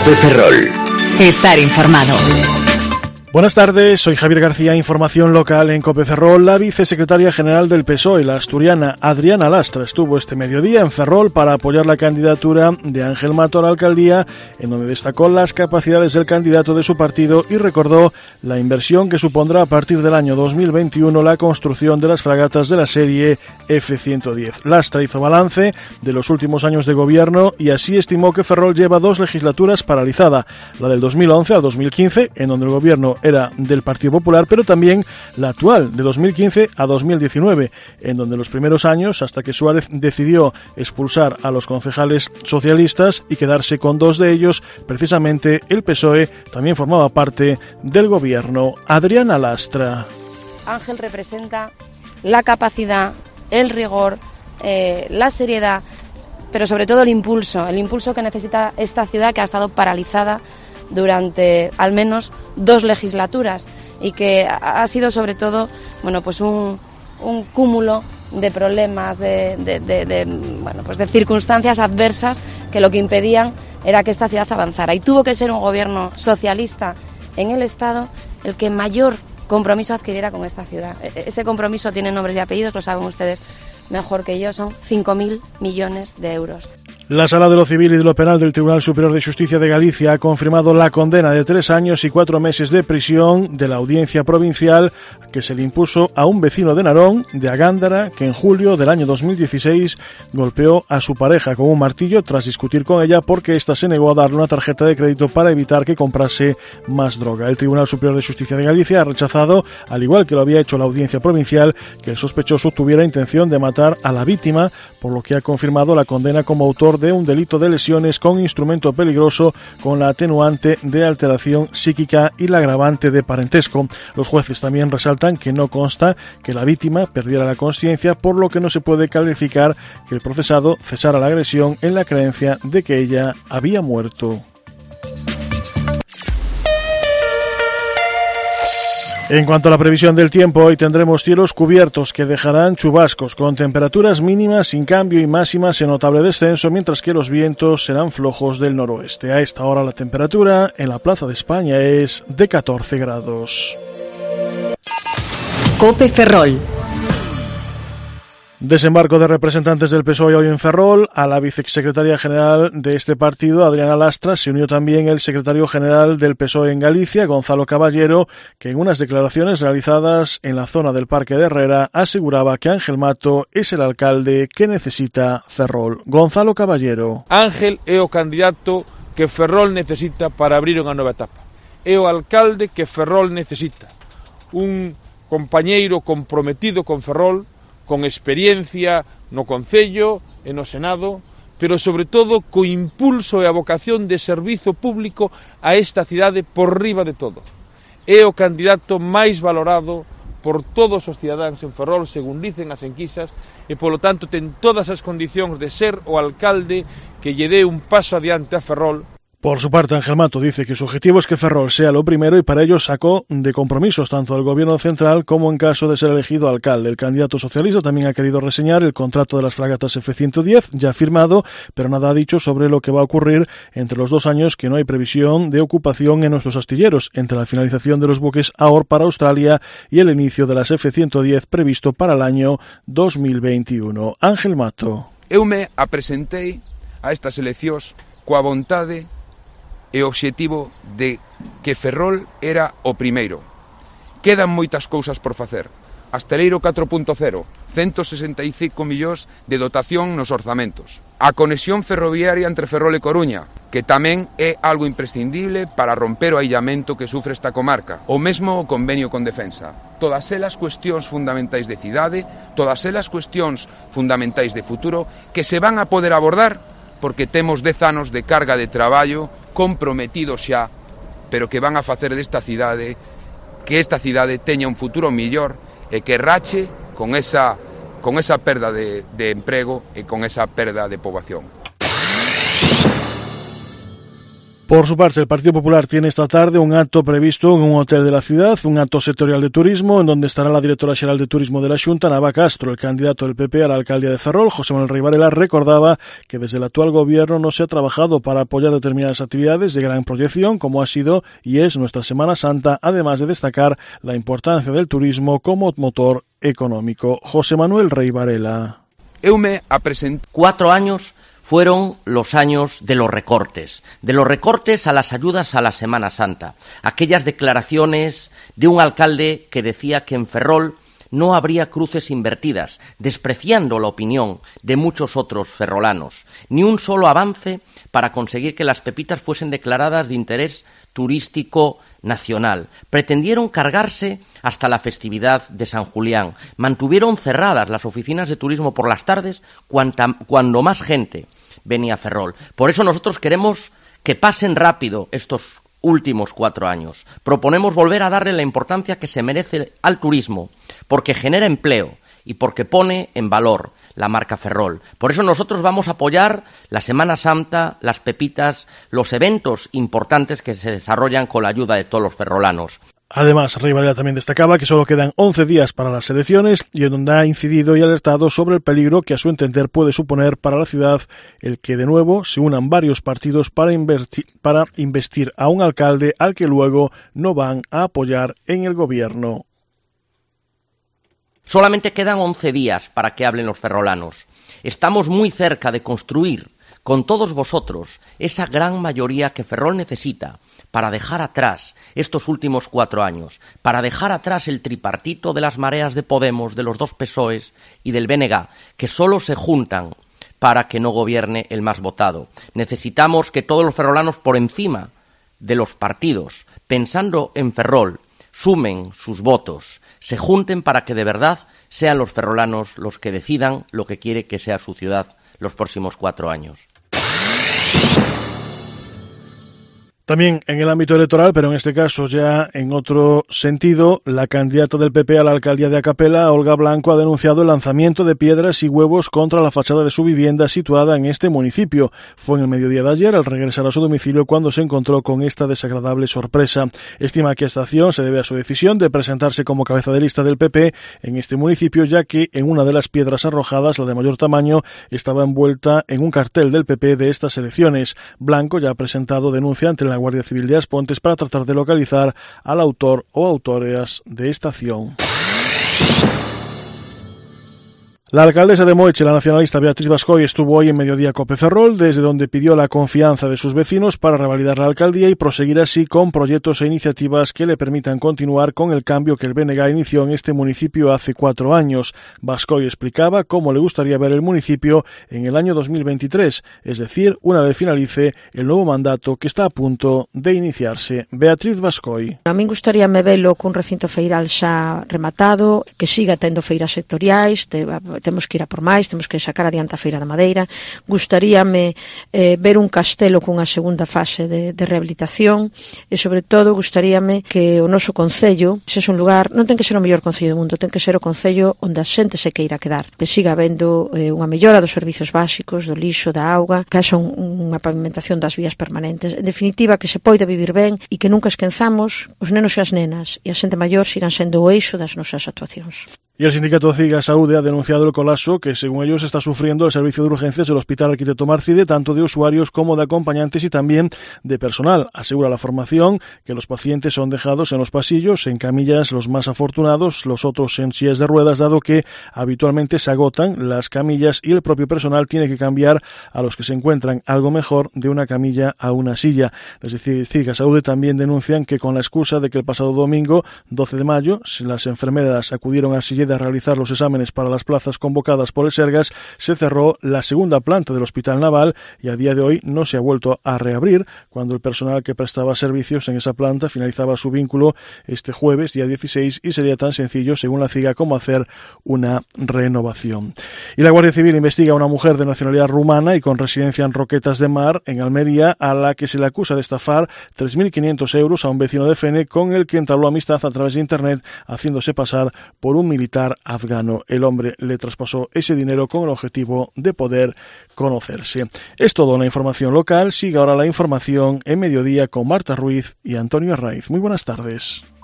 COPE Ferrol. Estar informado. Buenas tardes, soy Javier García, información local en COPE Ferrol. La vicesecretaria general del PSOE, la asturiana Adriana Lastra, estuvo este mediodía en Ferrol para apoyar la candidatura de Ángel Mato a la alcaldía, en donde destacó las capacidades del candidato de su partido y recordó la inversión que supondrá a partir del año 2021 la construcción de las fragatas de la serie F-110. Lastra hizo balance de los últimos años de gobierno y así estimó que Ferrol lleva 2 legislaturas paralizada, la del 2011 al 2015, en donde el gobierno era del Partido Popular, pero también la actual, de 2015 a 2019, en donde los primeros años, hasta que Suárez decidió expulsar a los concejales socialistas y quedarse con 2 de ellos, precisamente el PSOE también formaba parte del gobierno. Adriana Lastra. Ángel representa la capacidad, el rigor, la seriedad, pero sobre todo el impulso que necesita esta ciudad que ha estado paralizada durante al menos 2 legislaturas y que ha sido sobre todo pues un cúmulo de problemas, de circunstancias adversas que lo que impedían era que esta ciudad avanzara, y tuvo que ser un gobierno socialista en el Estado el que mayor compromiso adquiriera con esta ciudad. Ese compromiso tiene nombres y apellidos, lo saben ustedes mejor que yo, son 5.000 millones de euros. La Sala de lo Civil y de lo Penal del Tribunal Superior de Justicia de Galicia ha confirmado la condena de 3 años y 4 meses de prisión de la Audiencia Provincial que se le impuso a un vecino de Narón, de Agándara, que en julio del año 2016 golpeó a su pareja con un martillo tras discutir con ella porque ésta se negó a darle una tarjeta de crédito para evitar que comprase más droga. El Tribunal Superior de Justicia de Galicia ha rechazado, al igual que lo había hecho la Audiencia Provincial, que el sospechoso tuviera intención de matar a la víctima, por lo que ha confirmado la condena como autor de un delito de lesiones con instrumento peligroso, con la atenuante de alteración psíquica y la agravante de parentesco. Los jueces también resaltan que no consta que la víctima perdiera la consciencia, por lo que no se puede calificar que el procesado cesara la agresión en la creencia de que ella había muerto. En cuanto a la previsión del tiempo, hoy tendremos cielos cubiertos que dejarán chubascos con temperaturas mínimas sin cambio y máximas en notable descenso, mientras que los vientos serán flojos del noroeste. A esta hora la temperatura en la Plaza de España es de 14 grados. COPE Ferrol. Desembarco de representantes del PSOE hoy en Ferrol. A la vicesecretaria general de este partido, Adriana Lastra, se unió también el secretario general del PSOE en Galicia, Gonzalo Caballero, que en unas declaraciones realizadas en la zona del Parque de Herrera aseguraba que Ángel Mato es el alcalde que necesita Ferrol. Gonzalo Caballero. Ángel é o candidato que Ferrol necesita para abrir unha nova etapa. É o alcalde que Ferrol necesita. Un compañeiro comprometido con Ferrol, con experiencia no Concello e no Senado, pero sobre todo co impulso e a vocación de servizo público a esta cidade por riba de todo. É o candidato máis valorado por todos os cidadáns en Ferrol, según dicen as enquisas, e polo tanto ten todas as condicións de ser o alcalde que lle dé un paso adiante a Ferrol. Por su parte, Ángel Mato dice que su objetivo es que Ferrol sea lo primero y para ello sacó de compromisos tanto al gobierno central como en caso de ser elegido alcalde. El candidato socialista también ha querido reseñar el contrato de las fragatas F-110 ya firmado, pero nada ha dicho sobre lo que va a ocurrir entre los 2 años que no hay previsión de ocupación en nuestros astilleros, entre la finalización de los buques AOR para Australia y el inicio de las F-110 previsto para el año 2021. Ángel Mato. Eu me apresentei a estas eleccións coa vontade e o obxectivo de que Ferrol era o primeiro. Quedan moitas cousas por facer. Asteleiro 4.0, 165 millóns de dotación nos orzamentos. A conexión ferroviaria entre Ferrol e Coruña, que tamén é algo imprescindible para romper o aillamento que sufre esta comarca. O mesmo o convenio con Defensa. Todas elas cuestións fundamentais de cidade, todas elas cuestións fundamentais de futuro que se van a poder abordar porque temos 10 anos de carga de traballo comprometidos xa, pero que van a facer desta cidade que esta cidade teña un futuro mellor e que rache con esa perda de emprego e con esa perda de poboación. Por su parte, el Partido Popular tiene esta tarde un acto previsto en un hotel de la ciudad, un acto sectorial de turismo, en donde estará la directora xeral de Turismo de la Xunta, Nava Castro. El candidato del PP a la alcaldía de Ferrol, José Manuel Rey Varela, recordaba que desde el actual gobierno no se ha trabajado para apoyar determinadas actividades de gran proyección, como ha sido y es nuestra Semana Santa, además de destacar la importancia del turismo como motor económico. José Manuel Rey Varela. 4 años fueron los años de los recortes a las ayudas a la Semana Santa, aquellas declaraciones de un alcalde que decía que en Ferrol no habría cruces invertidas, despreciando la opinión de muchos otros ferrolanos, ni un solo avance para conseguir que las pepitas fuesen declaradas de interés turístico nacional. Pretendieron cargarse hasta la festividad de San Julián. Mantuvieron cerradas las oficinas de turismo por las tardes cuando más gente venía a Ferrol. Por eso nosotros queremos que pasen rápido estos últimos 4 años. Proponemos volver a darle la importancia que se merece al turismo, porque genera empleo y porque pone en valor la marca Ferrol. Por eso nosotros vamos a apoyar la Semana Santa, las pepitas, los eventos importantes que se desarrollan con la ayuda de todos los ferrolanos. Además, Rey Varela también destacaba que solo quedan 11 días para las elecciones y en donde ha incidido y alertado sobre el peligro que a su entender puede suponer para la ciudad el que de nuevo se unan varios partidos para investir a un alcalde al que luego no van a apoyar en el gobierno. Solamente quedan 11 días para que hablen los ferrolanos. Estamos muy cerca de construir con todos vosotros esa gran mayoría que Ferrol necesita para dejar atrás estos últimos 4 años, para dejar atrás el tripartito de las mareas de Podemos, de los 2 PSOEs y del BNG, que solo se juntan para que no gobierne el más votado. Necesitamos que todos los ferrolanos, por encima de los partidos, pensando en Ferrol, sumen sus votos, se junten para que de verdad sean los ferrolanos los que decidan lo que quiere que sea su ciudad los próximos 4 años. También en el ámbito electoral, pero en este caso ya en otro sentido, la candidata del PP a la alcaldía de Acapela, Olga Blanco, ha denunciado el lanzamiento de piedras y huevos contra la fachada de su vivienda situada en este municipio. Fue en el mediodía de ayer, al regresar a su domicilio, cuando se encontró con esta desagradable sorpresa. Estima que esta acción se debe a su decisión de presentarse como cabeza de lista del PP en este municipio, ya que en una de las piedras arrojadas, la de mayor tamaño, estaba envuelta en un cartel del PP de estas elecciones. Blanco ya ha presentado denuncia ante la Guardia Civil de Aspontes para tratar de localizar al autor o autoras de esta acción. La alcaldesa de Moeche, la nacionalista Beatriz Bascoy, estuvo hoy en Mediodía Cope Ferrol, desde donde pidió la confianza de sus vecinos para revalidar la alcaldía y proseguir así con proyectos e iniciativas que le permitan continuar con el cambio que el BNG inició en este municipio hace 4 años. Bascoy explicaba cómo le gustaría ver el municipio en el año 2023, es decir, una vez finalice el nuevo mandato que está a punto de iniciarse. Beatriz Bascoy. A mí gustaríame velo cun recinto feiral xa rematado, que siga tendo feiras sectoriais, temos que ir a por máis, temos que sacar adiante a Feira da Madeira. Gustaríame ver un castelo cunha segunda fase de rehabilitación e, sobre todo, gustaríame que o noso concello sexa un lugar, non ten que ser o mellor concello do mundo, ten que ser o concello onde a xente se queira quedar, que siga habendo unha mellora dos servizos básicos, do lixo, da auga, que haxa unha pavimentación das vías permanentes, en definitiva, que se poida vivir ben e que nunca esquenzamos os nenos e as nenas e a xente maior sigan sendo o eixo das nosas actuacións. Y el sindicato CIGA Saúde ha denunciado el colapso que, según ellos, está sufriendo el servicio de urgencias del Hospital Arquitecto Marcide, tanto de usuarios como de acompañantes y también de personal. Asegura la formación que los pacientes son dejados en los pasillos, en camillas los más afortunados, los otros en sillas de ruedas, dado que habitualmente se agotan las camillas y el propio personal tiene que cambiar a los que se encuentran algo mejor de una camilla a una silla. Desde CIGA Saúde también denuncian que, con la excusa de que el pasado domingo, 12 de mayo, las enfermeras acudieron a Silleda a realizar los exámenes para las plazas convocadas por el Sergas, se cerró la segunda planta del Hospital Naval y a día de hoy no se ha vuelto a reabrir, cuando el personal que prestaba servicios en esa planta finalizaba su vínculo este jueves, día 16, y sería tan sencillo, según la CIGA, como hacer una renovación. Y la Guardia Civil investiga a una mujer de nacionalidad rumana y con residencia en Roquetas de Mar, en Almería, a la que se le acusa de estafar 3.500 euros a un vecino de Fene, con el que entabló amistad a través de Internet, haciéndose pasar por un militar militar afgano. El hombre le traspasó ese dinero con el objetivo de poder conocerse. Es todo en la información local. Sigue ahora la información en Mediodía con Marta Ruiz y Antonio Arraiz. Muy buenas tardes.